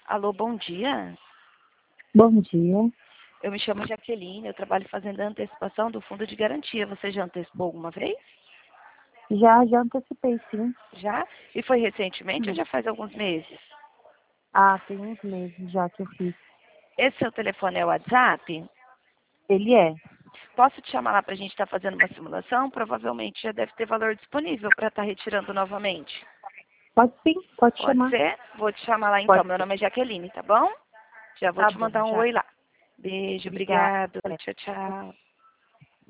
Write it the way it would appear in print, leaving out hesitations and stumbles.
Alô, bom dia. Bom dia. Eu me chamo Jaqueline, eu trabalho fazendo a antecipação do fundo de garantia. Você já antecipou alguma vez? Já antecipei, sim. Já? E foi recentemente ou já faz alguns meses? Tem uns meses já que eu fiz. Esse seu telefone é o WhatsApp? Ele é. Posso te chamar lá para a gente estar fazendo uma simulação? Provavelmente já deve ter valor disponível para estar retirando novamente. Pode sim, pode Pode chamar. ser? Vou te chamar lá então. Pode Meu ser. nome é Jaqueline, tá bom? Já vou Tá te bom, mandar um já. oi lá. Beijo, Obrigada. obrigado. Tchau, tchau.